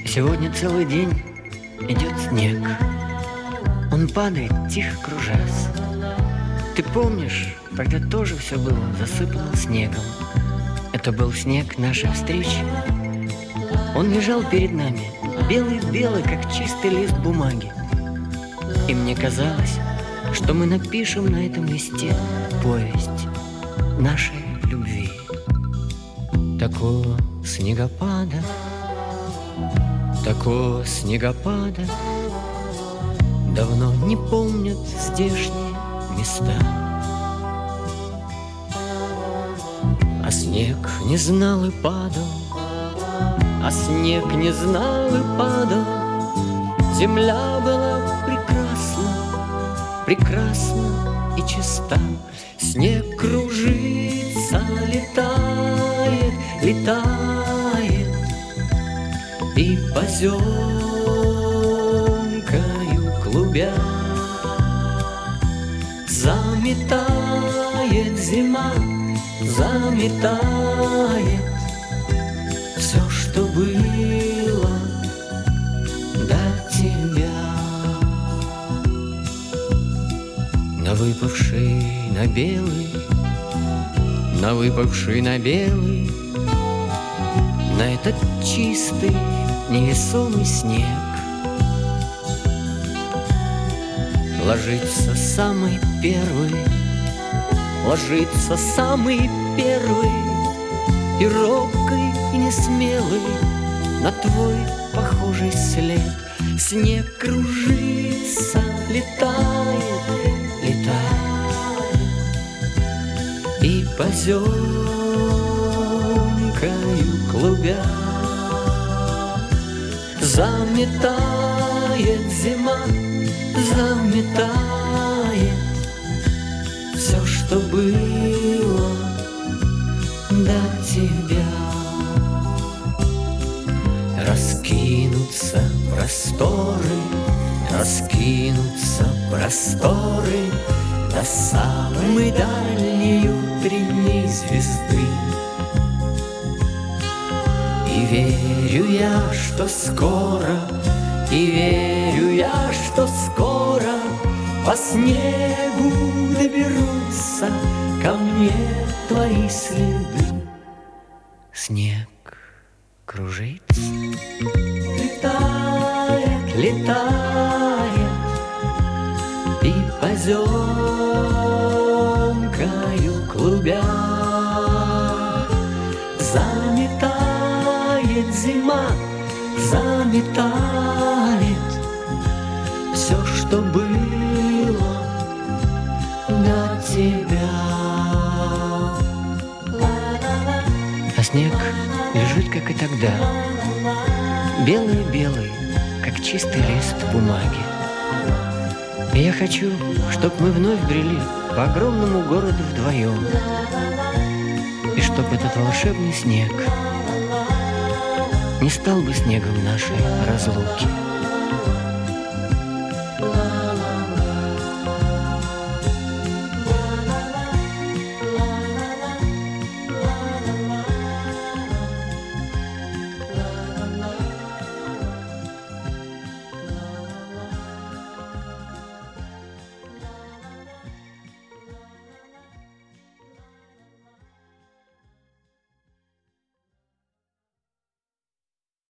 Сегодня целый день идет снег. Он падает, тихо кружась. Ты помнишь, тогда тоже все было засыпано снегом. Это был снег нашей встречи. Он лежал перед нами, белый-белый, как чистый лист бумаги. И мне казалось, что мы напишем на этом листе повесть нашей любви. Такого снегопада давно не помнят здешние места. А снег не знал и падал, а снег не знал и падал. Земля была прекрасна и чиста. Снег кружится, летает и поземкою клубя заметает зима, заметает все, что было до тебя. На выпавший на белый, на этот чистый невесомый снег ложится самый первый и робкий, и несмелый на твой похожий след. Снег кружится, летает и поземкою клубя заметает зима, заметает все, что было до тебя. Раскинутся просторы до самой дальней утренней звезды. И верю я, что скоро по снегу доберутся ко мне твои следы. Снег кружится, летает и поземкою клубя заметает зима, заметает все, что было до тебя. А снег лежит, как и тогда, белый-белый, как чистый лист бумаги. И я хочу, чтоб мы вновь брели по огромному городу вдвоем, и чтоб этот волшебный снег не стал бы снегом нашей разлуки.